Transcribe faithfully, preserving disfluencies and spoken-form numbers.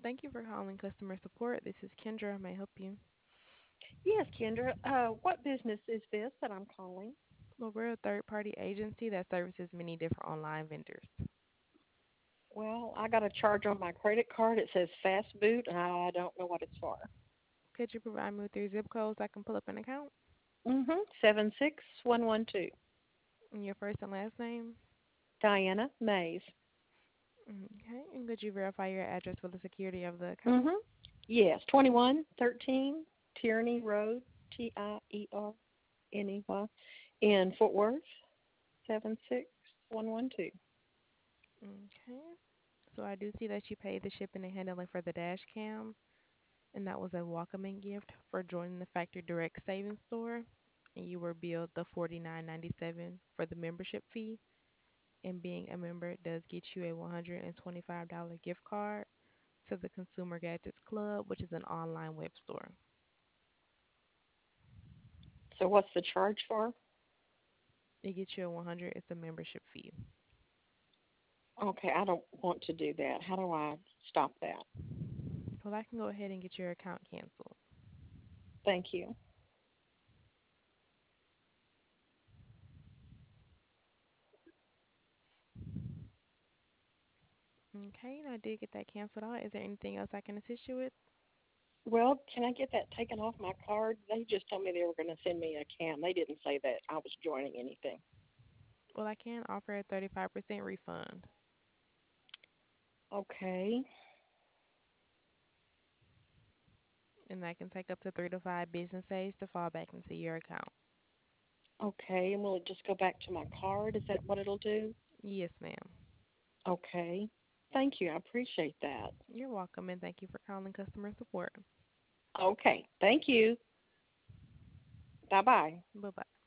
Thank you for calling customer support. This is Kendra. May I help you? Yes, Kendra. Uh, what business is this that I'm calling? Well, we're a third party agency that services many different online vendors. Well, I got a charge on my credit card. It says Fast Boot, and I don't know what it's for. Could you provide me with your zip code so I can pull up an account? Mm-hmm. Seven six one one two. And your first and last name? Diana Mays. Okay. And could you verify your address for the security of the account? Mm-hmm. Yes, twenty one thirteen Tierney Road, T I E R N E Y, in Fort Worth. Seven six one one two. Okay. So I do see that you paid the shipping and handling for the dash cam, and that was a welcoming gift for joining the Factory Direct Savings Store. And you were billed the forty nine ninety seven for the membership fee. And being a member does get you a one hundred twenty-five dollars gift card to the Consumer Gadgets Club, which is an online web store. So what's the charge for? It gets you a one hundred. It's a membership fee. Okay, I don't want to do that. How do I stop that? Well, I can go ahead and get your account canceled. Thank you. Okay, and I did get that canceled out. Is there anything else I can assist you with? Well, can I get that taken off my card? They just told me they were going to send me a cam. They didn't say that I was joining anything. Well, I can offer a thirty-five percent refund, Okay. and that can take up to three to five business days to fall back into your account. Okay. And will it just go back to my card? Is that what it'll do? Yes, ma'am. Okay. Thank you. I appreciate that. You're welcome, and thank you for calling customer support. Okay. Thank you. Bye bye. Bye bye.